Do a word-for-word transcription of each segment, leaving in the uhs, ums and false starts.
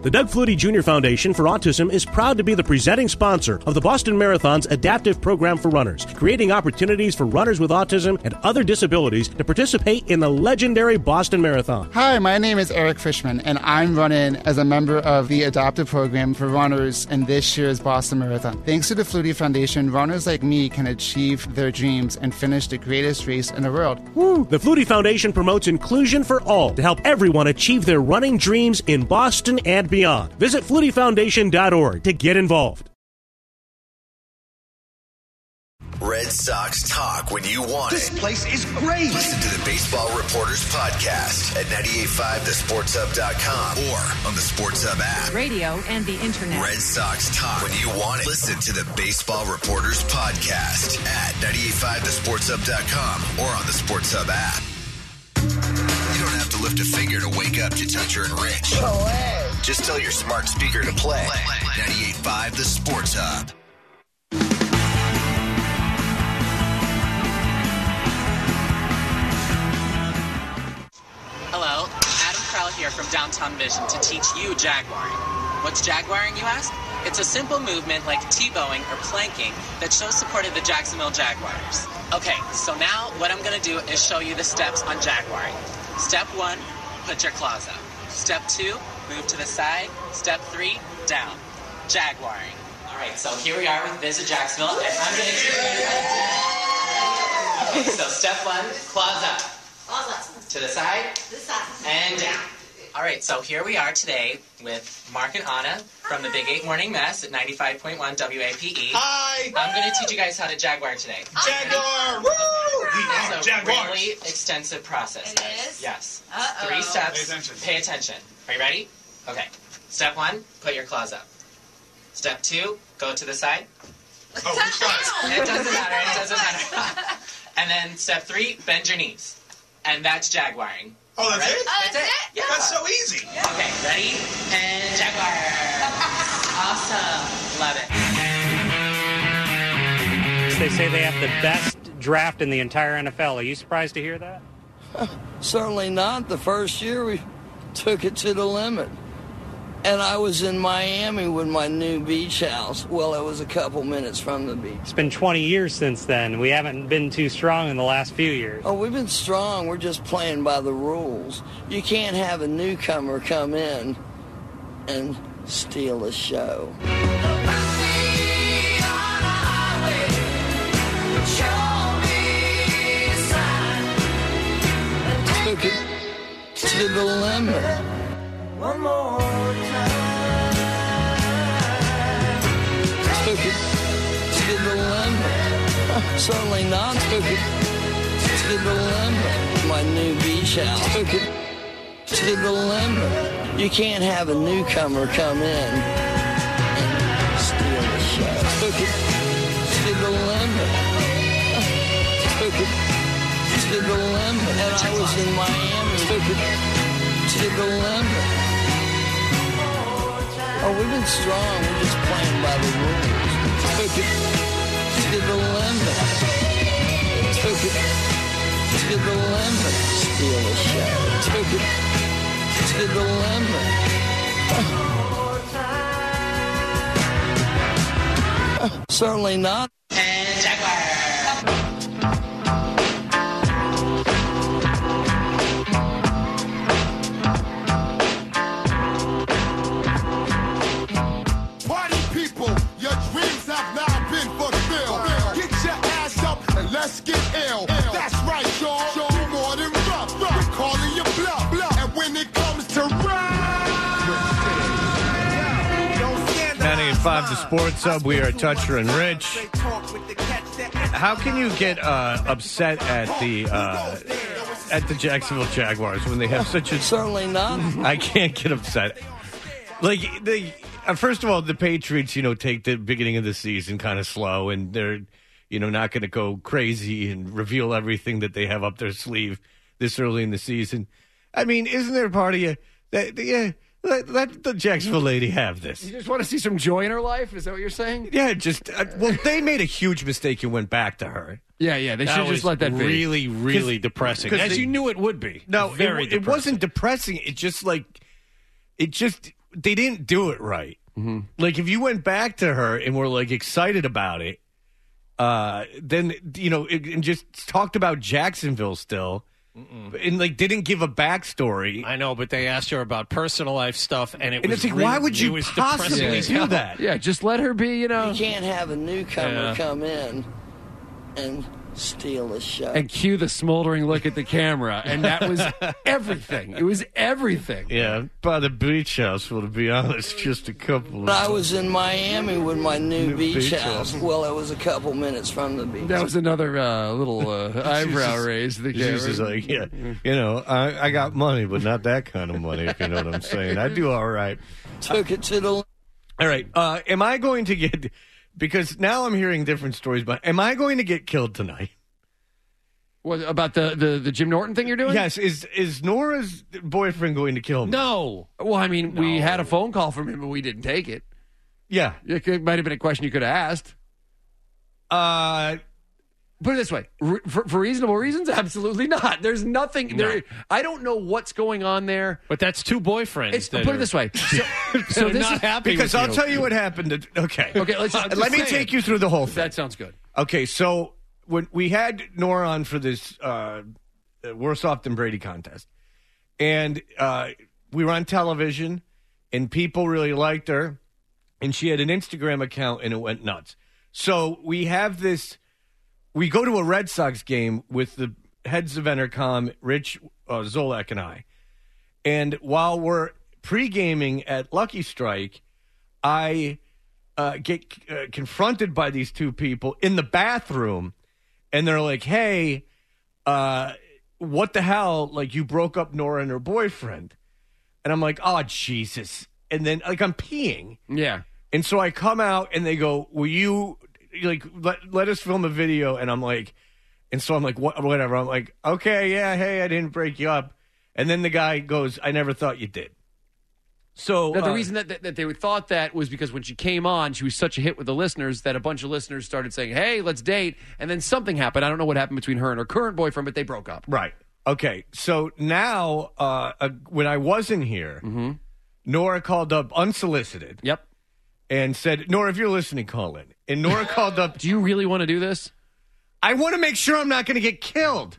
The Doug Flutie Junior Foundation for Autism is proud to be the presenting sponsor of the Boston Marathon's adaptive program for runners, creating opportunities for runners with autism and other disabilities to participate in the legendary Boston Marathon. Hi, my name is Eric Fishman, and I'm running as a member of the adaptive program for runners in this year's Boston Marathon. Thanks to the Flutie Foundation, runners like me can achieve their dreams and finish the greatest race in the world. Woo! The Flutie Foundation promotes inclusion for all to help everyone achieve their running dreams in Boston and beyond. Visit flutie foundation dot org to get involved. Red Sox talk when you want this it. This place is great. Listen to the Baseball Reporters podcast at ninety-eight point five the sports hub dot com or on the Sports Hub app. Radio and the internet. Red Sox talk when you want it. Listen to the Baseball Reporters podcast at ninety-eight point five the sports hub dot com or on the Sports Hub app. You don't have to lift a finger to wake up to Toucher and Rich. Just tell your smart speaker to play ninety-eight point five the Sports Hub. Hello, Adam Krell here from Downtown Vision to teach you jaguaring. What's jaguaring, you ask? It's a simple movement like T-bowing or planking that shows support of the Jacksonville Jaguars. Okay, so now what I'm going to do is show you the steps on jaguaring. Step one, put your claws up. Step two, move to the side. Step three, down. Jaguaring. All right, so here we are with Visit Jacksonville, and I'm going to show you how to do it. Okay, so step one, claws up. Claws up. To the side. This side. And down. All right, so here we are today with Mark and Anna from the Big eight Morning Mess at ninety-five point one W A P E. Hi! I'm going to teach you guys how to jaguar today. Jaguar! Woo! We are It's a jaguars. really extensive process, It guys. is? Yes. Uh-oh. Three steps. Pay attention. Pay attention. Are you ready? Okay. Step one, put your claws up. Step two, go to the side. Oh, which side? It doesn't matter. It doesn't matter. And then step three, bend your knees. And that's jaguaring. Oh, that's Right? it? Oh, That's that's it. it? Yeah. That's so easy. Okay, ready? And jaguar. Awesome. Love it. They say they have the best draft in the entire N F L. Are you surprised to hear that? Certainly not. The first year we took it to the limit. And I was in Miami with my new beach house. Well, it was a couple minutes from the beach. It's been twenty years since then. We haven't been too strong in the last few years. Oh, we've been strong. We're just playing by the rules. You can't have a newcomer come in and steal the show. Took it to the limit. One more time. Took it to the limit. Certainly not. Took it to the limit. My new beach house. Took it to the limit. You can't have a newcomer come in and steal the show. Took it to the limit. Took it to the limit. And I was in Miami. Took it to the limit. Oh, we've been strong. We're just playing by the rules. Took it to the limit. Took it to the limit. Steal the show. Took it to the limit. Certainly not. And jaguar. Let's get ill. That's right, y'all. You're more than rough. We're calling you bluff. And when it comes to ninety-eight point five The Sports Hub. We are Toucher and Rich. How can you get uh, upset at the uh, at the Jacksonville Jaguars when they have such a... Certainly not. I can't get upset. Like, they, uh, first of all, the Patriots, you know, take the beginning of the season kind of slow, and they're, you know, not going to go crazy and reveal everything that they have up their sleeve this early in the season. I mean, isn't there a part of you that, yeah, let, let the Jacksonville lady have this? You just want to see some joy in her life? Is that what you're saying? Yeah, just, uh, well, they made a huge mistake and went back to her. Yeah, yeah, they That should just was let that be. really, really depressing. As they- you knew it would be. No, Very it, it depressing. wasn't depressing. It just like, it just, they didn't do it right. Mm-hmm. Like, if you went back to her and were, like, excited about it, uh, then, you know, it, and just talked about Jacksonville still, Mm-mm. and, like, didn't give a backstory. I know, but they asked her about personal life stuff, and it and was it's like, really, why would you was possibly do that? Yeah, just let her be, you know. You can't have a newcomer Yeah. come in and steal the show. And cue the smoldering look at the camera. And that was everything. It was everything. Yeah, by the beach house, well, to be honest, just a couple of... I was in Miami with my new, New beach, beach house. house. Well, it was a couple minutes from the beach. That was another uh, little uh, eyebrow just- raise. to The She's just camera. like, yeah, you know, I, I got money, but not that kind of money, if you know what I'm saying. I do all right. Took it to the... All right, uh, am I going to get... Because now I'm hearing different stories, but am I going to get killed tonight? What, about the, the, the Jim Norton thing you're doing? Yes, is is Nora's boyfriend going to kill me? No. Well, I mean, we had a phone call from him, but we didn't take it. Yeah. It could, might have been a question you could have asked. Uh, Put it this way: Re- for, for reasonable reasons, absolutely not. There's nothing No. there. I don't know what's going on there. But that's two boyfriends. It's, that put are- it this way: so, that so are this not is, happy because with I'll you. tell you what happened. To, okay. Okay, let's just- Let me just say take it. you through the whole thing. That sounds good. Okay, so when we had Nora on for this uh, Worse Off Than Brady contest, and uh, we were on television, and people really liked her, and she had an Instagram account, and it went nuts. So we have this, we go to a Red Sox game with the heads of Entercom, Rich uh, Zolak and I, and while we're pre-gaming at Lucky Strike, I uh, get uh, confronted by these two people in the bathroom, and they're like, hey, uh, what the hell? Like, you broke up Nora and her boyfriend. And I'm like, oh, Jesus. And then, like, I'm peeing. Yeah. And so I come out, and they go, will you, like, let, let us film a video? And I'm like, and so I'm like, what, whatever. I'm like, okay, yeah, hey, I didn't break you up. And then the guy goes, I never thought you did. So Now, the uh, reason that, that, that they thought that was because when she came on, she was such a hit with the listeners that a bunch of listeners started saying, hey, let's date. And then something happened. I don't know what happened between her and her current boyfriend, but they broke up. Right. Okay. So now, uh, uh, when I wasn't here, Nora called up unsolicited. Yep. And said, Nora, if you're listening, call in. And Nora called up. Do you really want to do this? I want to make sure I'm not going to get killed.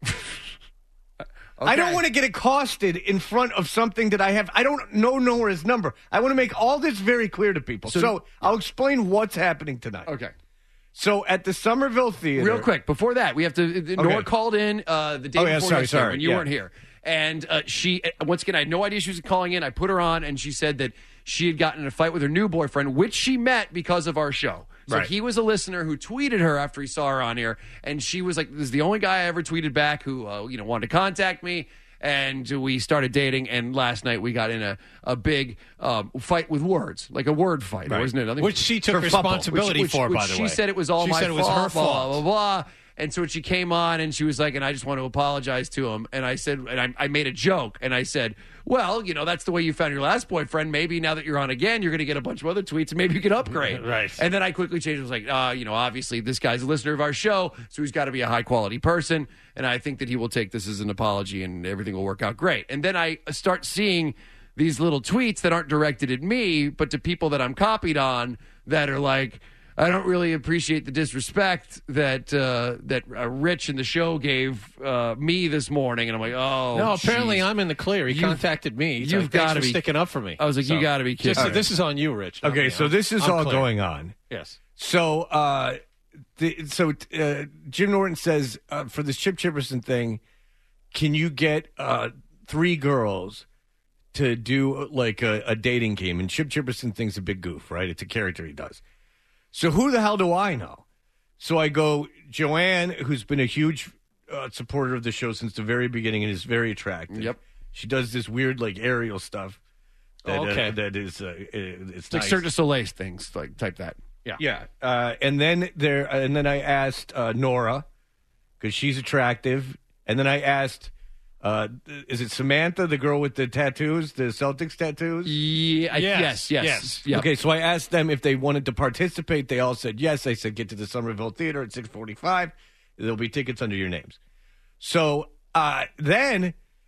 I don't want to get accosted in front of something that I have. I don't know Nora's number. I want to make all this very clear to people. So, So- I'll explain what's happening tonight. Okay. So at the Somerville Theater. Real quick, before that, we have to. Nora called in uh, the day Oh, yeah, before sorry, yesterday sorry, when you yeah. weren't here. And uh, she, uh, once again, I had no idea she was calling in. I put her on, and she said that she had gotten in a fight with her new boyfriend, which she met because of our show. So Right. he was a listener who tweeted her after he saw her on here, and she was like, "This is the only guy I ever tweeted back who, uh, you know, wanted to contact me." And we started dating, and last night we got in a, a big um, fight with words, like a word fight, Right. wasn't it? Nothing- Which she took Kerfuffle. responsibility which, which, for, which by the she way. said it was all she my said it was fault, her fault. blah, blah, blah. And so when she came on and she was like, and I just want to apologize to him. And I said, and I, I made a joke. And I said, well, you know, that's the way you found your last boyfriend. Maybe now that you're on again, you're going to get a bunch of other tweets and maybe you can upgrade. Right. And then I quickly changed. I was like, uh, you know, obviously this guy's a listener of our show, so he's got to be a high quality person. And I think that he will take this as an apology and everything will work out great. And then I start seeing these little tweets that aren't directed at me, but to people that I'm copied on that are like, I don't really appreciate the disrespect that uh, that uh, Rich in the show gave uh, me this morning, and I'm like, oh, No, apparently geez. I'm in the clear. He You've- contacted me. He's you've like, "Thanks gotta for be- sticking up for me. I was like, you gotta be kidding. Just, All right. This is on you, Rich. not Okay, me. so I'm- this is I'm all clear. going on. Yes. So, uh, the, so uh, Jim Norton says uh, for this Chip Chipperson thing, can you get uh, three girls to do like a, a dating game? And Chip Chipperson thinks a big goof, right? It's a character he does. So who the hell do I know? So I go, Joanne, who's been a huge uh, supporter of the show since the very beginning and is very attractive. Yep. She does this weird like aerial stuff. That, Oh, okay. uh, that is, uh, it's, It's like nice. Cirque du Soleil things, like type that. Yeah. Yeah, uh, and then there, and then I asked uh, Nora because she's attractive, and then I asked, uh, is it Samantha, the girl with the tattoos, the Celtics tattoos? Yeah, I- yes, Yes, yes. yes. Yep. Okay, so I asked them if they wanted to participate. They all said yes. I said get to the Somerville Theater at six forty-five. There'll be tickets under your names. So uh, then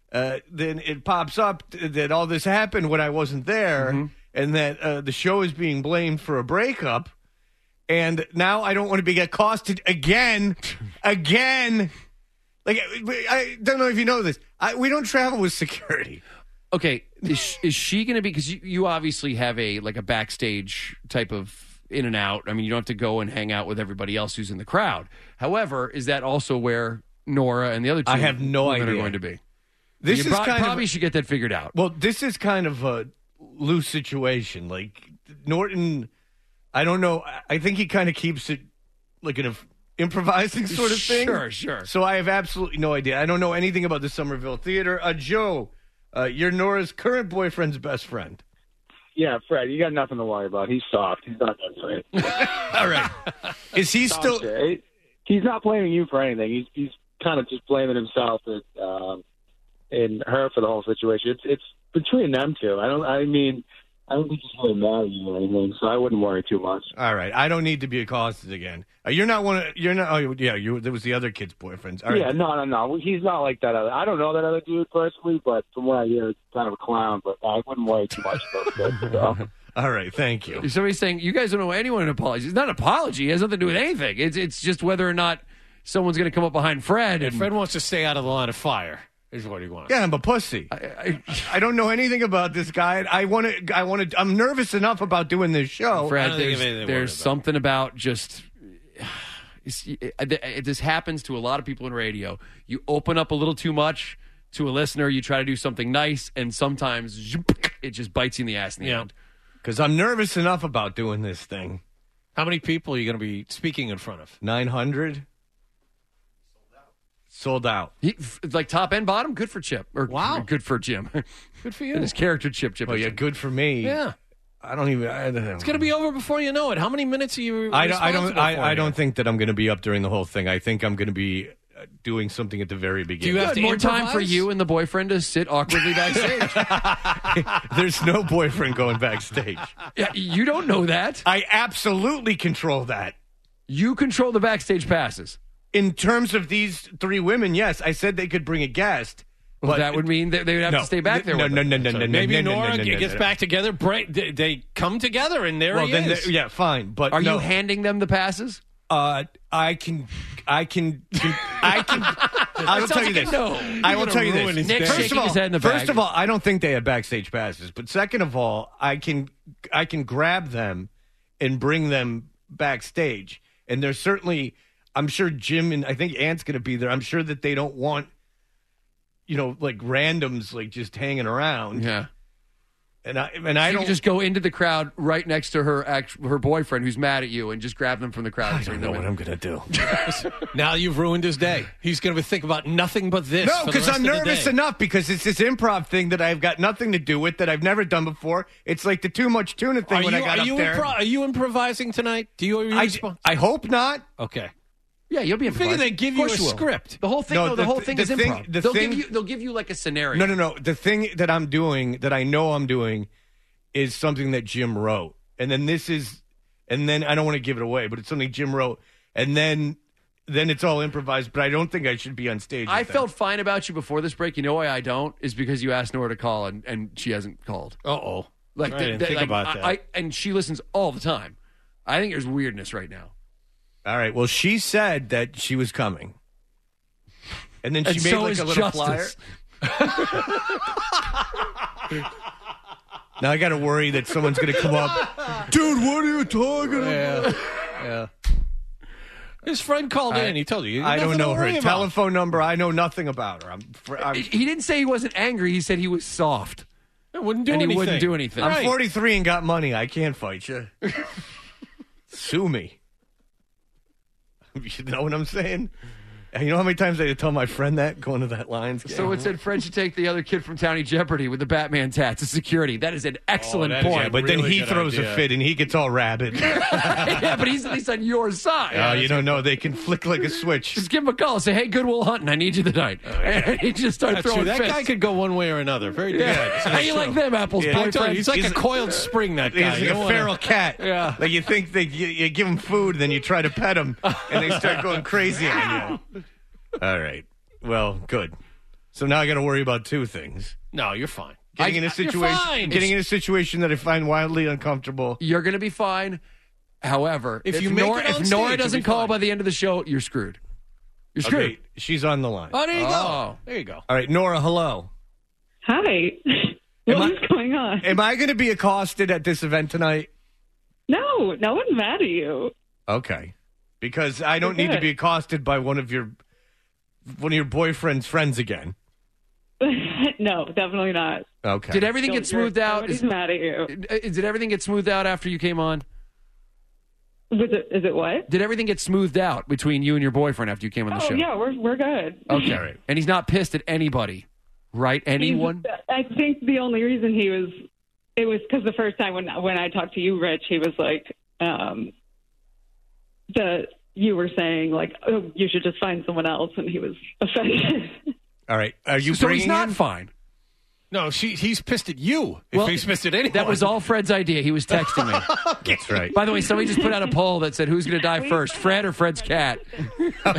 uh, then it pops up that all this happened when I wasn't there, Mm-hmm. and that uh, the show is being blamed for a breakup. And now I don't want to be accosted again, again. Like, I, I don't know if you know this. I, we don't travel with security. Okay, is, sh- is she going to be? Because you, you obviously have a like a backstage type of in and out. I mean, you don't have to go and hang out with everybody else who's in the crowd. However, is that also where Nora and the other two I have no women idea. are going to be? This you is pro- kind probably of, should get that figured out. Well, this is kind of a loose situation. Like Norton, I don't know. I think he kind of keeps it like an improvising sort of thing. Sure, sure. So I have absolutely no idea. I don't know anything about the Somerville Theater. Uh, Joe, uh, you're Nora's current boyfriend's best friend. Yeah, Fred, you got nothing to worry about. He's soft. He's not that great. All right. Is he still? Shit. He's not blaming you for anything. He's he's kind of just blaming himself and um, and her for the whole situation. It's it's between them two. I don't. I mean, I don't think he's really mad at you or anything. So I wouldn't worry too much. All right. I don't need to be accosted again. Uh, you're not one. Of, you're not. Oh, yeah. You. There was the other kid's boyfriends. All right. Yeah, no, no, no. He's not like that other. I don't know that other dude personally, but from what I hear, it's kind of a clown. But I wouldn't worry too much about that. So. All right, thank you. Somebody's saying you guys don't owe anyone an apology. It's not an apology. It has nothing to do with anything. It's it's just whether or not someone's going to come up behind Fred. If And Fred wants to stay out of the line of fire, is what he wants. Yeah, I'm a pussy. I, I, I don't know anything about this guy. I want to. I want to. I'm nervous enough about doing this show. Fred, there's, there's something about just. It's, it, it, this happens to a lot of people in radio. You open up a little too much to a listener. You try to do something nice, and sometimes it just bites you in the ass in the Yeah. end. Because I'm nervous enough about doing this thing. How many people are you going to be speaking in front of? nine hundred Sold out. He, f- like top and bottom, good for Chip. Or Wow. good for Jim. Good for you. And his character, Chip. Chip. Oh yeah, good for me. Yeah. I don't even. I don't know. It's going to be over before you know it. How many minutes are you I don't. I don't. responsible for I, I here? don't think that I'm going to be up during the whole thing. I think I'm going to be uh, doing something at the very beginning. you have to more time for improvise? you and the boyfriend to sit awkwardly backstage. There's no boyfriend going backstage. Yeah, you don't know that. I absolutely control that. You control the backstage passes. In terms of these three women, yes, I said they could bring a guest. Well, but that would mean that they would have no, to stay back there. No, with no, them. no, no, So no, maybe no, no, Nora no, no, no, gets no. back together. Break, they, they come together, and there Well, he then, is. the- yeah, fine. But Are no, you handing them the passes? Uh, I can, I can, I can. I will Sounds tell you like a this. no. I You're will gonna tell you ruin this. his Nick's First shaking of all, his head in the first bag. of all, I don't think they have backstage passes. But second of all, I can, I can grab them and bring them backstage. And there's certainly, I'm sure Jim and I think Ant's going to be there. I'm sure that they don't want, you know, like randoms like just hanging around. Yeah. And I and I you don't can just go into the crowd right next to her act, her boyfriend who's mad at you and just grab them from the crowd. I and don't bring know them what in. I'm going to do. Now you've ruined his day. He's going to think about nothing but this. No, for the because rest I'm of the nervous day. enough because it's this improv thing that I've got nothing to do with that I've never done before. It's like the too much tuna thing Are when you, I got are up you there. impro- are you improvising tonight? Do you? Are you I, respo- I hope not. okay. Yeah, you'll be I figure improvising. they give Of you a course will. script. The whole thing, No, no, the, the whole th- thing the is thing- improv. the they'll thing- give you, they'll give you like a scenario. No, no, no. The thing that I'm doing, that I know I'm doing, is something that Jim wrote. And then this is, and then I don't want to give it away, but it's something Jim wrote. And then then it's all improvised, but I don't think I should be on stage. I with that. felt fine about you before this break. You know why I don't? Is because you asked Nora to call and, and she hasn't called. Uh oh. Like, I the- didn't the- think like, about I, that. I, and she listens all the time. I think there's weirdness right now. All right. Well, she said that she was coming. And then she And made so like is a little flyer. Justice. Now I got to worry that someone's going to come up. Dude, what are you talking about? Yeah. His friend called I- in. He told you. I don't Nothing to know her worry about. telephone number. I know nothing about her. I'm, fr- I'm, He didn't say he wasn't angry. He said he was soft. It wouldn't do and anything. he wouldn't do anything. I'm Right. forty-three and got money. I can't fight you. Sue me. You know what I'm saying? And you know how many times I had to tell my friend that going to that Lions game? So it said Fred should take the other kid from Towny Jeopardy with the Batman tats to security. That is an excellent Oh, that is point. yeah, but then really he good throws idea. a fit and he gets all rabid. yeah, but he's at least on your side. Oh, you don't know. They can flick like a switch. Just give him a call. Say, hey, Goodwill Hunting, I need you tonight. And he just starts That's throwing true. That fists. guy could go one way or another. Very Yeah. good. How you like them apples, Yeah. I boyfriend? tell you, he's like He's- a coiled spring, that He's guy. like You a don't wanna- feral cat. Yeah. Like you think that you, you give him food, then you try to pet him, and they start going crazy on you. All right. Well, good. So now I got to worry about two things. No, you're fine. Getting I, in a you're situation, fine. getting in a situation that I find wildly uncomfortable. You're going to be fine. However, If if, you make Nora, it on if stage, Nora you'll doesn't be call fine. by the end of the show, you're screwed. You're screwed. Okay, she's on the line. Oh, there you Oh. go. There you go. All right, Nora, hello. Hi. Am What I- is going on? Am I going to be accosted at this event tonight? No, no one's mad at you. Okay. Because I don't You're need to good. be accosted by one of your one of your boyfriend's friends again. No, definitely not. Okay. Did everything Don't- get smoothed out? Nobody's Is- mad at you. uh, Did everything get smoothed out after you came on? Was it? Is it what? Did everything get smoothed out between you and your boyfriend after you came on the Oh show? yeah, we're we're good. Okay. All right. And he's not pissed at anybody, right? Anyone? He's- I think the only reason he was, it was because the first time when when I talked to you, Rich, he was like, um, the you were saying like, oh, you should just find someone else, and he was offended. All right. Are you so bringing he's not him? fine. No, she, he's pissed at you. If Well, he's pissed at anyone. That was all Fred's idea. He was texting me. That's right. By the way, somebody just put out a poll that said, who's going to die first, Fred or Fred's cat? Well,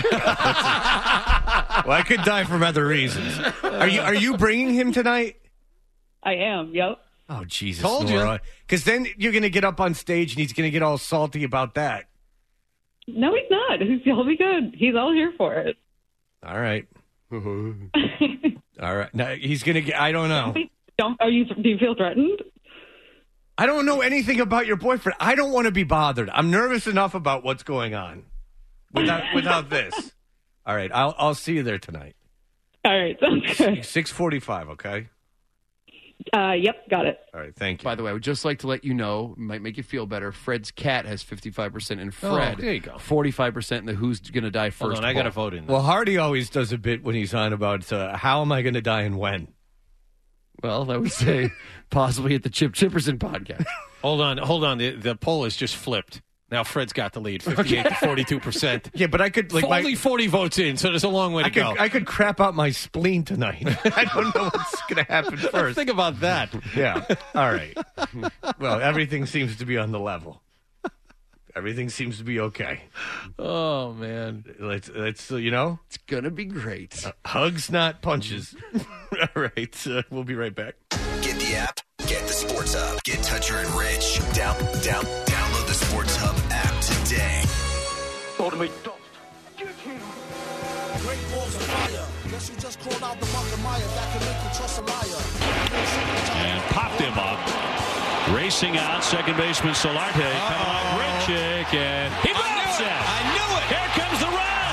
I could die for other reasons. Are you Are you bringing him tonight? I am. Yep. Oh, Jesus, Told you. Nora. Because then you're going to get up on stage and he's going to get all salty about that. No, he's not. He's, he'll be good. He's all here for it. All right. All right. Now, he's going to get, I don't know. Don't. Are you? Do you feel threatened? I don't know anything about your boyfriend. I don't want to be bothered. I'm nervous enough about what's going on without without this. All right. I'll I'll see you there tonight. All right. Sounds good. six forty-five, okay? Uh, yep. Got it. All right. Thank you. By the way, I would just like to let you know, might make you feel better, Fred's cat has fifty-five percent and Oh, Fred there you go. forty-five percent in the who's going to die Hold first on, I got to poll. vote in. Well, Hardy always does a bit when he's on about uh, how am I going to die and when. Well, I would say possibly at the Chip Chipperson podcast. Hold on, hold on. The, the poll has just flipped. Now Fred's got the lead, fifty-eight to forty-two percent. Yeah, but I could like Only my, forty votes in, so there's a long way to I could go. I could crap out my spleen tonight. I don't know what's going to happen first. Think about that. Yeah. All right. Well, everything seems to be on the level. Everything seems to be okay. Oh man, Let's let's uh, you know, It's going to be great. uh, hugs, not punches. All right. Uh, we'll be right back. Get the app, get the Sports Hub, get Toucher and Rich. Down, down, download the Sports Hub app today. Great balls of fire. Guess you just crawled out the muck of Maya that can make you trust a liar. And popped him up. Racing out, second baseman Solarte coming on Richick, and he blows it. I knew it. Here comes the run.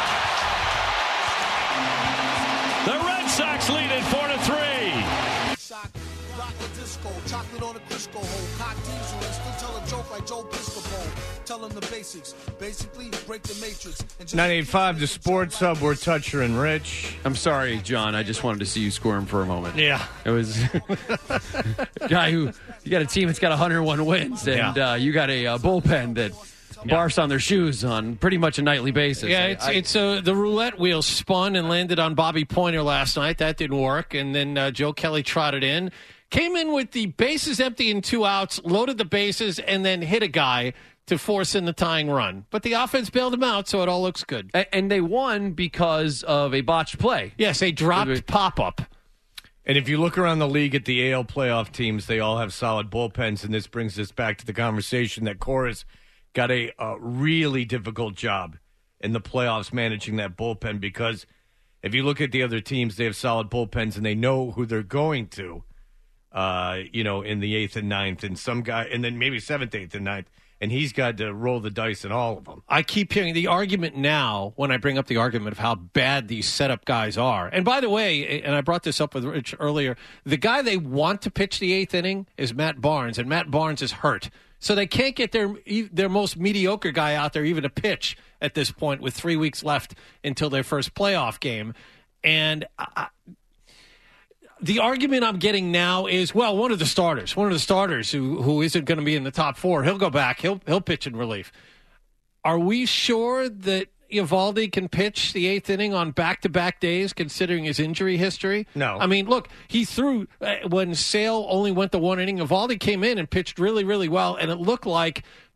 The Red Sox lead it four to three. Shot, rock the disco, chocolate on a Crisco hole, cock diesel, and still tell a joke like Joe Piscopo. Tell them the basics. Basically, break the matrix. And just nine eight five, the Sports Hub. We're Toucher and Rich. I'm sorry, John. I just wanted to see you squirm for a moment. Yeah. It was a guy who, you got a team that's got one hundred one wins, and Yeah. uh, you got a uh, bullpen that barfs on their shoes on pretty much a nightly basis. Yeah, I- it's I- it's uh, the roulette wheel spun and landed on Bobby Pointer last night. That didn't work, and then uh, Joe Kelly trotted in, came in with the bases empty and two outs, loaded the bases, and then hit a guy to force in the tying run. But the offense bailed him out, so it all looks good. a- and they won because of a botched play. Yes, a dropped pop up. And if you look around the league at the A L playoff teams, they all have solid bullpens, and this brings us back to the conversation that Cora's got a, a really difficult job in the playoffs managing that bullpen, because if you look at the other teams, they have solid bullpens, and they know who they're going to, uh, you know, in the eighth and ninth, and some guy, and then maybe seventh, eighth, and ninth, and he's got to roll the dice in all of them. I keep hearing the argument now when I bring up the argument of how bad these setup guys are. And by the way, and I brought this up with Rich earlier, the guy they want to pitch the eighth inning is Matt Barnes, and Matt Barnes is hurt. So they can't get their their most mediocre guy out there even to pitch at this point with three weeks left until their first playoff game. And I, the argument I'm getting now is, well, one of the starters, one of the starters who who isn't going to be in the top four, he'll go back, he'll he'll pitch in relief. Are we sure that Eovaldi can pitch the eighth inning on back-to-back days, considering his injury history? No. I mean, look, he threw uh, when Sale only went to one inning. Eovaldi came in and pitched really, really well, and it looked like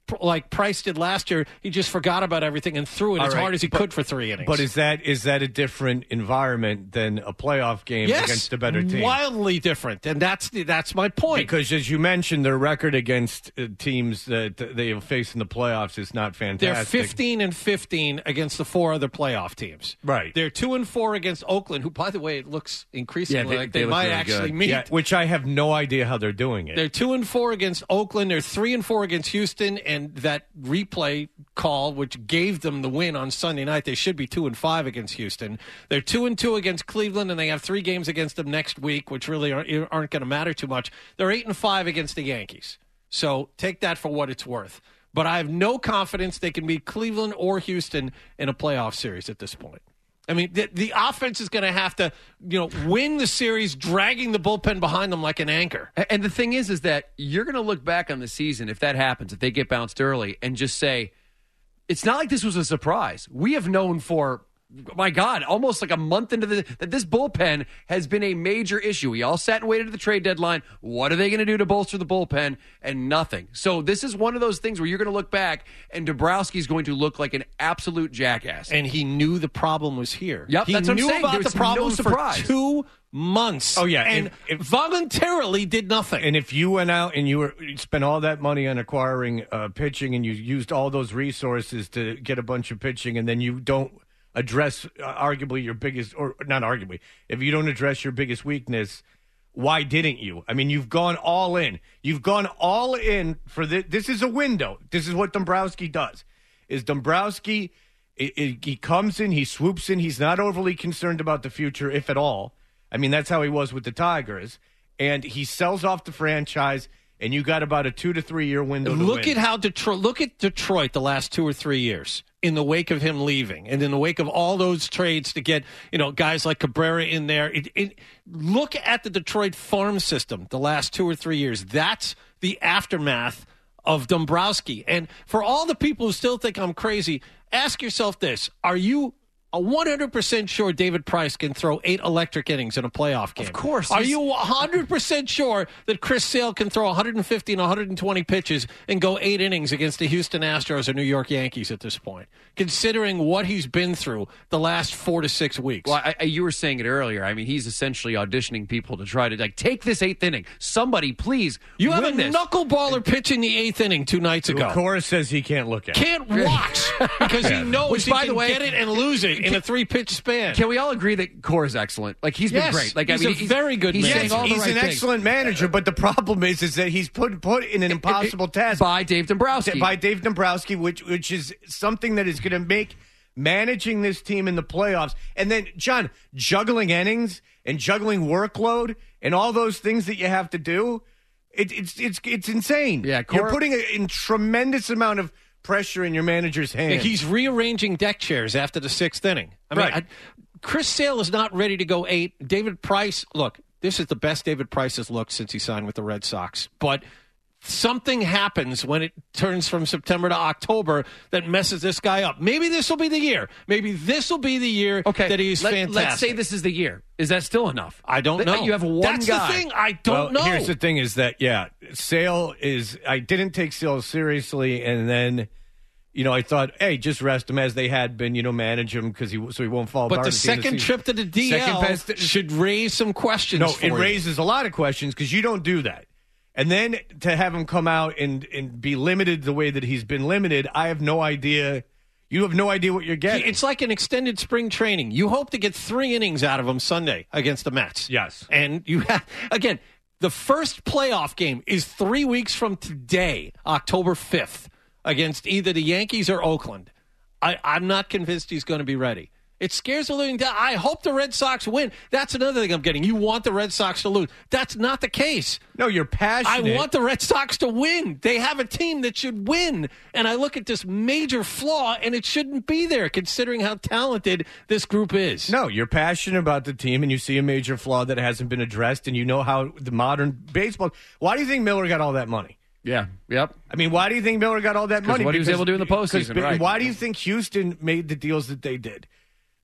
like Price did last year. He just forgot about everything and threw it All as right, hard as he but, could for three innings. But is that is that a different environment than a playoff game yes, against a better team? Wildly different, and that's the, that's my point. Because as you mentioned, their record against uh, teams that they face in the playoffs is not fantastic. They're fifteen and fifteen against the four other playoff teams. Right. They're two and four against Oakland, who, by the way, it looks increasingly Yeah, they- like they they, look might really actually good. meet. Yeah, which I have no idea how they're doing it. They're two and four against Oakland. They're three and four against Houston, and that replay call, which gave them the win on Sunday night, they should be two and five against Houston. They're two and two against Cleveland, and they have three games against them next week, which really aren't, aren't going to matter too much. They're eight and five against the Yankees. So take that for what it's worth. But I have no confidence they can beat Cleveland or Houston in a playoff series at this point. I mean, the, the offense is going to have to, you know, win the series, dragging the bullpen behind them like an anchor. And the thing is, is that you're going to look back on the season, if that happens, if they get bounced early, and just say, it's not like this was a surprise. We have known for, my God, almost like a month into the, that this bullpen has been a major issue. We all sat and waited at the trade deadline. What are they going to do to bolster the bullpen? And nothing. So this is one of those things where you're going to look back, and Dombrowski's going to look like an absolute jackass. And he knew the problem was here. Yep, he that's what I'm knew saying. about There was the problem no for surprise. two months. Oh, yeah, and if- if- voluntarily did nothing. And if you went out and you were you spent all that money on acquiring uh, pitching, and you used all those resources to get a bunch of pitching, and then you don't address uh, arguably your biggest, or not arguably, if you don't address your biggest weakness, why didn't you? I mean, you've gone all in. You've gone all in for this. This is a window. This is what Dombrowski does. Is Dombrowski, it, it, he comes in, he swoops in. He's not overly concerned about the future, if at all. I mean, that's how he was with the Tigers. And he sells off the franchise, and you got about a two to three year window to Look win. at how Detroit. Look at Detroit the last two or three years in the wake of him leaving, and in the wake of all those trades to get you know guys like Cabrera in there. It, it, look at the Detroit farm system the last two or three years. That's the aftermath of Dombrowski. And for all the people who still think I'm crazy, ask yourself this: are you a one hundred percent sure David Price can throw eight electric innings in a playoff game? Of course. Are He's- you one hundred percent sure that Chris Sale can throw one hundred fifty and one hundred twenty pitches and go eight innings against the Houston Astros or New York Yankees at this point, considering what he's been through the last four to six weeks? Well, I, I, you were saying it earlier. I mean, he's essentially auditioning people to try to like take this eighth inning. Somebody, please, you have a win this. knuckleballer pitching the eighth inning two nights ago. Cora says he can't look at it. Can't watch because he knows Which, he by can the way, get it and lose it in a three-pitch span. Can we all agree that Core's excellent? Like he's Yes, been great. Like he's I mean, a very good he's man. saying Yes, all the he's right an things. excellent manager, but the problem is, is that he's put put in an impossible task by Dave Dombrowski. by Dave Dombrowski, which which is something that is going to make managing this team in the playoffs, and then John juggling innings and juggling workload and all those things that you have to do. It, it's it's it's insane. Yeah, you're Cora- putting a in tremendous amount of pressure in your manager's Yeah, hands. he's rearranging deck chairs after the sixth inning. I mean, Right. I, Chris Sale is not ready to go eight. David Price, look, this is the best David Price has looked since he signed with the Red Sox. But something happens when it turns from September to October that messes this guy up. Maybe this will be the year. Maybe this will be the year Okay, that he's let, fantastic. Let's say this is the year. Is that still enough? I don't That- know. You have one That's guy. the thing. I don't well, know. Here's the thing: is that yeah, Sale is. I didn't take Sale seriously, and then. You know, I thought, hey, just rest him as they had been. You know, manage him because he so he won't fall But apart. the at end of second season. trip to the D L Second best- should raise some questions No, for it you. raises a lot of questions because you don't do that. And then to have him come out and, and be limited the way that he's been limited, I have no idea. You have no idea what you're getting. It's like an extended spring training. You hope to get three innings out of him Sunday against the Mets. Yes. And you have, again, the first playoff game is three weeks from today, October fifth, against either the Yankees or Oakland. I, I'm not convinced he's going to be ready. It scares the living down. I hope the Red Sox win. That's another thing I'm getting. You want the Red Sox to lose. That's not the case. No, you're passionate. I want the Red Sox to win. They have a team that should win. And I look at this major flaw, and it shouldn't be there, considering how talented this group is. No, you're passionate about the team, and you see a major flaw that hasn't been addressed, and you know how the modern baseball. Why do you think Miller got all that money? Yeah. Yep. I mean, why do you think Miller got all that money? what he was able to do in the postseason, because- right. Why do you think Houston made the deals that they did?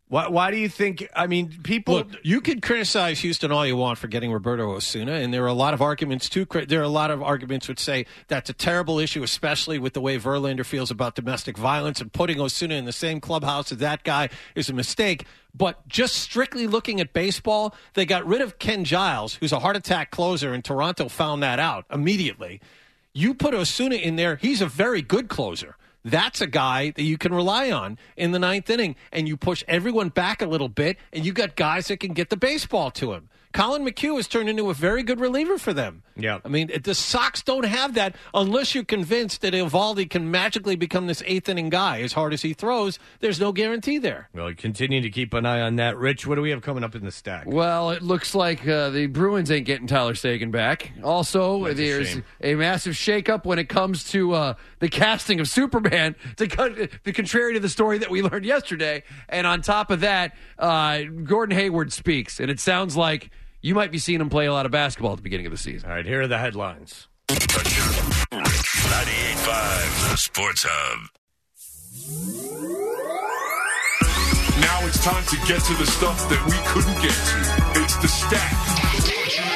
Why, why do you think, I mean, people... Look, you can criticize Houston all you want for getting Roberto Osuna, and there are a lot of arguments, too. There are a lot of arguments which say that's a terrible issue, especially with the way Verlander feels about domestic violence, and putting Osuna in the same clubhouse as that guy is a mistake. But just strictly looking at baseball, they got rid of Ken Giles, who's a heart attack closer, and Toronto found that out immediately. You put Osuna in there, he's a very good closer. That's a guy that you can rely on in the ninth inning, and you push everyone back a little bit, and you got guys that can get the baseball to him. Colin McHugh has turned into a very good reliever for them. Yeah. I mean, the Sox don't have that unless you're convinced that Eovaldi can magically become this eighth-inning guy. As hard as he throws, there's no guarantee there. Well, continue to keep an eye on that. Rich, what do we have coming up in the stack? Well, it looks like uh, the Bruins ain't getting Tyler Seguin back. Also, That's a there's shame. a, massive shakeup when it comes to uh, the casting of Superman, to co- the contrary to the story that we learned yesterday. And on top of that, uh, Gordon Hayward speaks, and it sounds like you might be seeing him play a lot of basketball at the beginning of the season. All right, here are the headlines. ninety-eight point five, the Sports Hub. Now it's time to get to the stuff that we couldn't get to. It's the stack.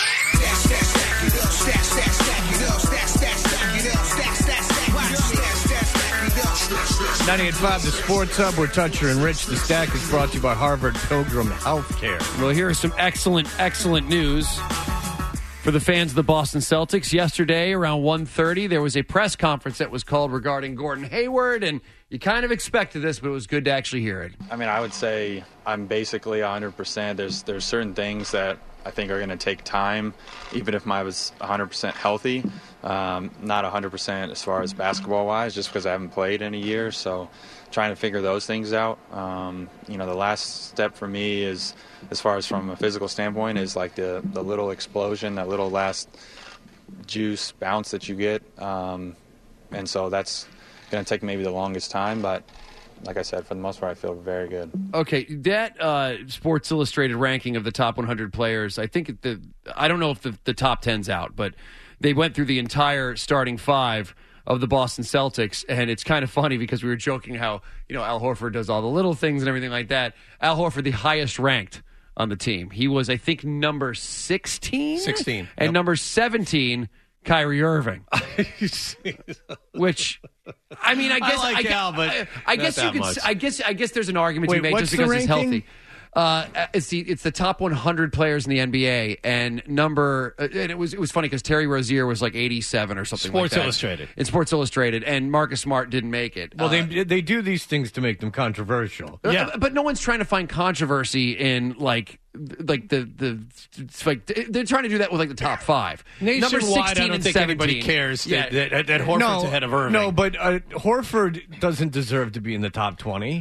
ninety-eight point five, the Sports Hub. We're Toucher and Rich. The stack is brought to you by Harvard Pilgrim Healthcare. Well, here is some excellent, excellent news for the fans of the Boston Celtics. Yesterday, around one thirty, there was a press conference that was called regarding Gordon Hayward, and you kind of expected this, but it was good to actually hear it. I mean, I would say I'm basically one hundred percent. There's there's certain things that I think are going to take time, even if I was one hundred percent healthy. Um, not one hundred percent as far as basketball-wise, just because I haven't played in a year. So trying to figure those things out. Um, you know, the last step for me is, as far as from a physical standpoint, is like the, the little explosion, that little last juice bounce that you get. Um, and so that's going to take maybe the longest time, but like I said, for the most part, I feel very good. Okay, that uh, Sports Illustrated ranking of the top one hundred players, I think the I don't know if the, the top ten's out, but they went through the entire starting five of the Boston Celtics, and it's kind of funny because we were joking how, you know, Al Horford does all the little things and everything like that. Al Horford, the highest ranked on the team. He was, I think, number sixteen? sixteen. And Yep. number seventeen, Kyrie Irving. Which, I mean, I I guess like I, Al, but I, I not guess you that could. much. I guess I guess there's an argument to Wait, be made what's just the because he's ranking? healthy. Uh, it's the it's the top one hundred players in the N B A, and number uh, and it was it was funny because Terry Rozier was like eighty-seven or something. Sports like that. Illustrated. In Sports Illustrated, and Marcus Smart didn't make it. Well, Uh, they they do these things to make them controversial. uh, but no one's trying to find controversy in like like the the it's like they're trying to do that with like the top five. Number Nationwide, I sixteen don't and think anybody seventeen. cares that, Yeah. that, that Horford's no, ahead of Irving. No, but uh, Horford doesn't deserve to be in the top twenty.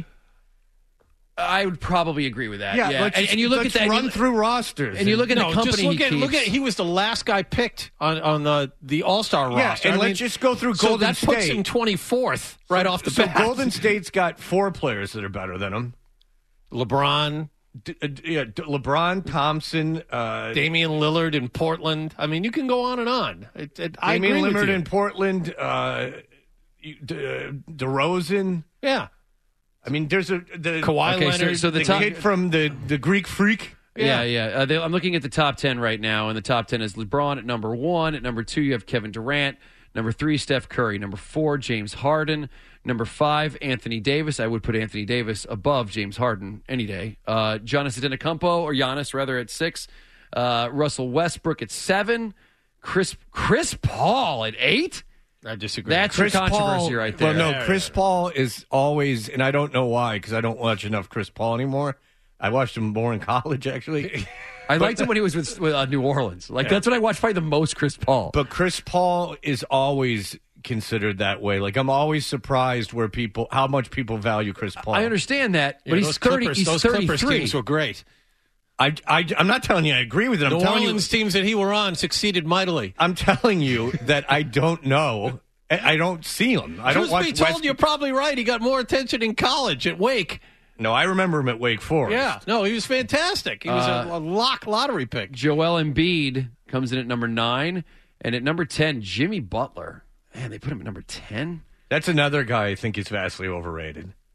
I would probably agree with that. Yeah, Yeah, let's and, just- and you look let's at that, and run you- through rosters, and you look at no, the company just look he at, look at keeps. he was the last guy picked on, on the, the All-Star Yeah, roster. and I let's mean, just go through so Golden that puts State. him twenty-fourth right off the so bat. Golden State's got four players that are better than him. LeBron, D- uh, yeah, D- LeBron, Thompson, uh, Damian Lillard in Portland. I mean, you can go on and on. It, it, I Damian agree with Lillard you. in Portland, uh, you- D- uh, DeRozan. Yeah. I mean, there's a the Kawhi Okay, so- Leonard. so the the top- kid from the the Greek Freak. Yeah, yeah. Uh, they, I'm looking at the top ten right now, and the top ten is LeBron at number one. At number two, you have Kevin Durant. Number three, Steph Curry. Number four, James Harden. Number five, Anthony Davis. I would put Anthony Davis above James Harden any day. Uh, Giannis Antetokounmpo, or Giannis rather, at six. Uh, Russell Westbrook at seven. Chris Chris Paul at eight. I disagree. That's Chris your controversy Paul, right there. Well, no, Chris Paul is always, and I don't know why, because I don't watch enough Chris Paul anymore. I watched him more in college, actually. I liked him when he was with, with uh, New Orleans. Like, that's when I watched probably the most Chris Paul. But Chris Paul is always considered that way. Like, I'm always surprised where people, how much people value Chris Paul. I understand that, Yeah, but he's those thirty. Clippers, He's those Clippers thirty-three. teams were great. I, I, I'm not telling you I agree with it. I'm New telling Orleans you, teams that he were on succeeded mightily. I'm telling you that I don't know. I I don't see him. I don't Truth watch be told, West- you're probably right. He got more attention in college at Wake. No, I remember him at Wake Forest. Yeah, no, he was fantastic. He was Uh, a, a lock lottery pick. Joel Embiid comes in at number nine, and at number ten, Jimmy Butler. Man, they put him at number ten. That's another guy I think is vastly overrated.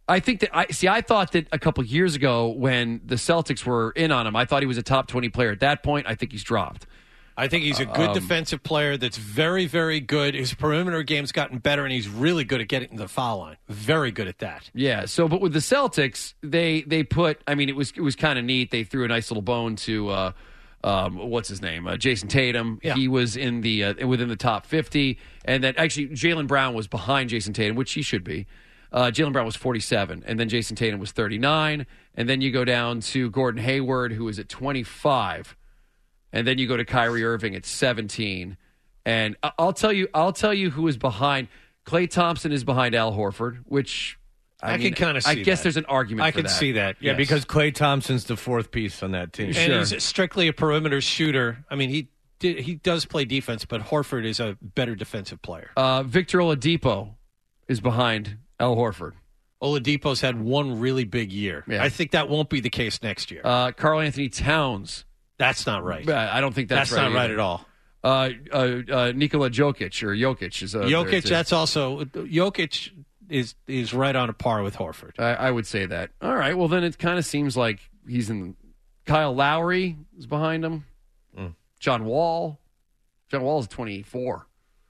I think that I see. I thought that a couple years ago when the Celtics were in on him, I thought he was a top twenty player. At that point, I think he's dropped. I think he's a good Um, defensive player that's very, very good. His perimeter game's gotten better, and he's really good at getting to the foul line. Very good at that. Yeah. So, but with the Celtics, they they put. I mean, it was it was kind of neat. They threw a nice little bone to uh, um, what's his name, uh, Jason Tatum. Yeah. He was in the uh, within the top fifty, and then actually Jaylen Brown was behind Jason Tatum, which he should be. Uh, Jaylen Brown was forty-seven, and then Jason Tatum was thirty-nine, and then you go down to Gordon Hayward, who is at twenty-five, and then you go to Kyrie Irving at seventeen, and I- I'll tell you, I'll tell you who is behind. Klay Thompson is behind Al Horford, which I, I mean, can kinda I see guess that. there's an argument. I for can that. see that. Yeah, yes. because Klay Thompson's the fourth piece on that team. And he's strictly a perimeter shooter. I mean, he did, he does play defense, but Horford is a better defensive player. Uh, Victor Oladipo is behind Al Horford. Oladipo's had one really big year. Yeah. I think that won't be the case next year. Uh, Karl Anthony Towns. That's not right. Uh, I don't think that's, That's right not right either. at all. Uh, uh, uh, Nikola Jokic or Jokic is uh, there, Jokic, too. that's also Jokic is is right on a par with Horford. I, I would say that. All right. Well, then it kind of seems like he's in. Kyle Lowry is behind him. Mm. John Wall. John Wall is twenty-four.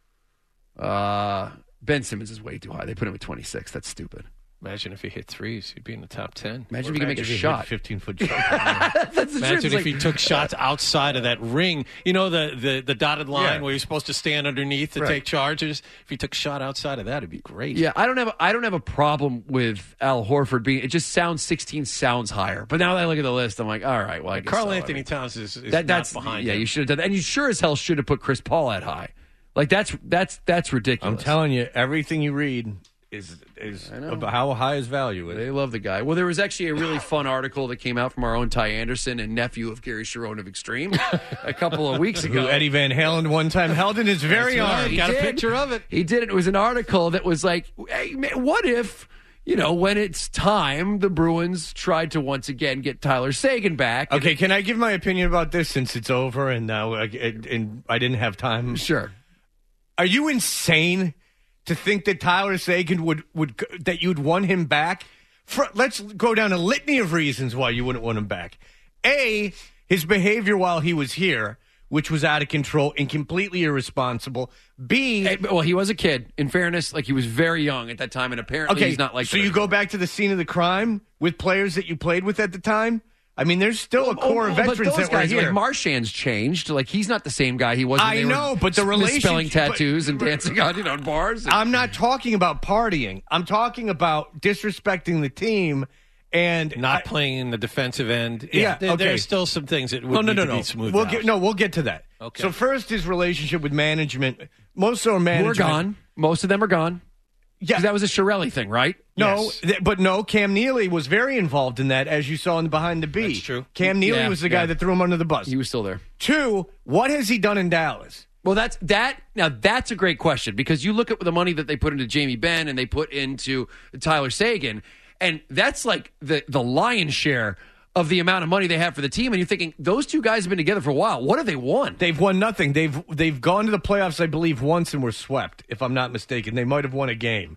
Uh, Ben Simmons is way too high. They put him at twenty-six. That's stupid. Imagine if he hit threes, he'd be in the top ten. Imagine if he could make a shot. fifteen-foot That's the truth. Imagine It's if like- he took shots outside of that ring. You know, the, the, the dotted line Yeah. where you're supposed to stand underneath to Right. take charges. If he took a shot outside of that, it'd be great. Yeah, I don't have I don't have a problem with Al Horford being. It just sounds sixteen sounds higher. But now that I look at the list, I'm like, all right, well, I guess Carl so. I Anthony mean, Towns is, is that, not that's behind yeah. him. You should have done that, and you sure as hell should have put Chris Paul at high. Like that's that's that's ridiculous. I'm telling you, everything you read is is about how high his value is. They love the guy. Well, there was actually a really fun article that came out from our own Ty Anderson and nephew of Gary Sharon of Extreme a couple of weeks ago. Who Eddie Van Halen one time held in his very That's right. arm. He Got a did. picture of it. He did. It was an article that was like, hey, man, what if, you know, when it's time, the Bruins tried to once again get Tyler Sagan back? Okay, can I give my opinion about this since it's over and now uh, and, and I didn't have time? Sure. Are you insane to think that Tyler Sagan would, would that you'd want him back? For, let's go down a litany of reasons why you wouldn't want him back. A, his behavior while he was here, which was out of control and completely irresponsible. B, Hey, well, he was a kid. In fairness, like he was very young at that time, and apparently okay, he's not like so that you go anymore. back to the scene of the crime with players that you played with at the time? I mean, there's still a Oh, core of oh, but veterans those that were guys, here. Like Marchand's changed. Like he's not the same guy he was. When I they know, were but the misspelling relationship- tattoos and dancing on you know in bars. I'm not talking about partying. I'm talking about disrespecting the team and Not playing in the defensive end. Yeah, there, okay. there's still some things that would no, no, need no, to no. be smoothed We'll out. get no. We'll get to that. Okay. So first, his relationship with management. Most of our Who are management gone. Most of them are gone. Yeah, 'Cause that was a Shirelli thing, right? No, Yes. th- but no. Cam Neely was very involved in that, as you saw in Behind the Beat. That's true. Cam Neely Yeah, was the guy yeah. that threw him under the bus. He was still there. Two, what has he done in Dallas? Well, that's that. Now that's a great question because you look at the money that they put into Jamie Benn and they put into Tyler Sagan, and that's like the the lion's share of the amount of money they have for the team. And you're thinking those two guys have been together for a while. What have they won? They've won nothing. They've they've gone to the playoffs, I believe, once and were swept. If I'm not mistaken, they might have won a game.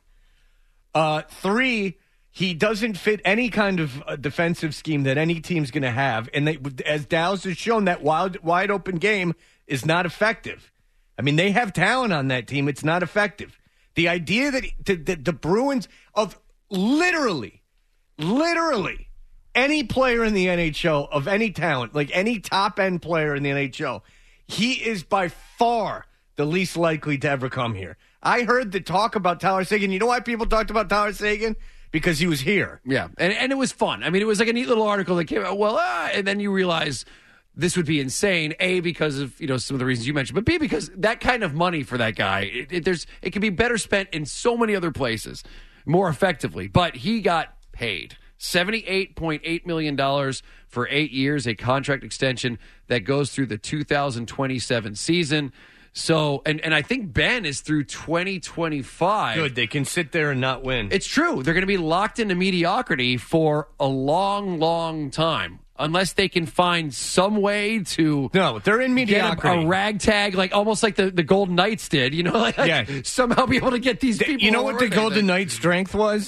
Uh, three, he doesn't fit any kind of uh, defensive scheme that any team's going to have, and they, as Dallas has shown, that wide wide open game is not effective. I mean, they have talent on that team. It's not effective. The idea that, that the Bruins of literally, literally any player in the N H L of any talent, like any top end player in the N H L, he is by far the least likely to ever come here. I heard the talk about Tyler Sagan. You know why people talked about Tyler Sagan? Because he was here. Yeah, and and it was fun. I mean, it was like a neat little article that came out. Well, ah, and then you realize this would be insane. A, because of you know some of the reasons you mentioned, but B, because that kind of money for that guy, it, it, there's it can be better spent in so many other places, more effectively. But he got paid seventy-eight point eight million dollars for eight years, a contract extension that goes through the two thousand twenty-seven season. So, and, and I think Ben is through twenty twenty-five. Good. They can sit there and not win. It's true. They're going to be locked into mediocrity for a long, long time. Unless they can find some way to no, they're in get mediocrity. a, a ragtag, like almost like the, the Golden Knights did, you know, like, Yeah. somehow be able to get these The- people. you know what the over Golden there. Knights' strength was?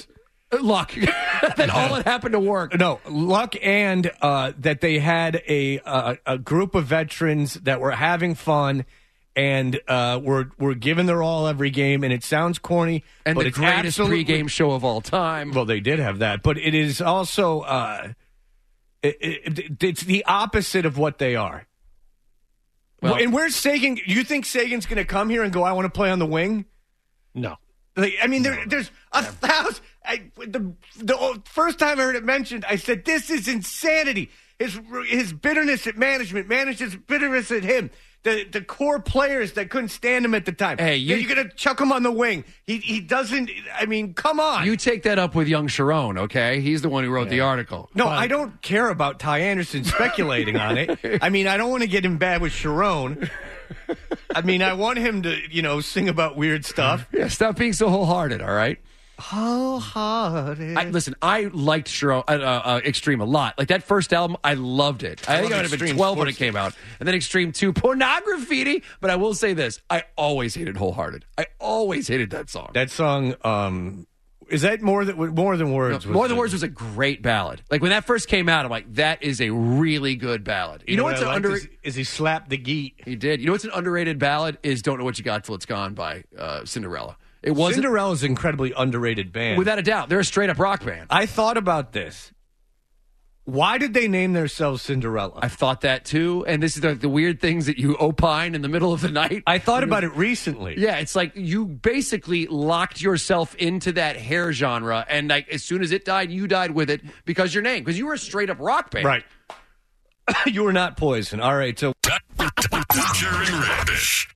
Luck. That all had happened to work. No, luck and uh, that they had a, a a group of veterans that were having fun and uh, were were giving their all every game. And it sounds corny, And but the it's greatest absolutely- pregame show of all time. Well, they did have that, but it is also uh, it, it, it's the opposite of what they are. Well- and where's Sagan? You think Sagan's going to come here and go, I want to play on the wing? No. Like, I mean, there, there's a thousand. I, the, the first time I heard it mentioned, I said, this is insanity. His his bitterness at management, management's bitterness at him. The the core players that couldn't stand him at the time. Hey, you- you're going to chuck him on the wing. He he doesn't. I mean, come on. You take that up with young Sharon, okay? He's the one who wrote the article. No, I don't care about Ty Anderson speculating on it. I mean, I don't want to get him bad with Sharon. I mean, I want him to, you know, sing about weird stuff. Yeah, stop being so wholehearted, all right? Wholehearted. I, listen, I liked Sharon, uh, uh, Extreme a lot. Like that first album, I loved it. I, I think I love would have been Extreme twelve when it Sports. came out. And then Extreme two, Pornography. But I will say this, I always hated Wholehearted. I always hated that song. That song, um, is that more than more than words? No, was More Than the- Words was a great ballad. Like when that first came out, I'm like, that is a really good ballad. You, know, what what's I an liked under? is, is he slapped the geet. He did. You know what's an underrated ballad? Is Don't Know What You Got Till It's Gone by uh, Cinderella. It wasn't Cinderella's an incredibly underrated band. without a doubt. They're a straight up rock band. I thought about this. Why did they name themselves Cinderella? I thought that too. And this is the, the weird things that you opine in the middle of the night. I thought about it recently. Yeah, it's like you basically locked yourself into that hair genre, and like as soon as it died, you died with it because your name, because you were a straight up rock band. Right. You were not Poison. All right, so Butcher and Rich.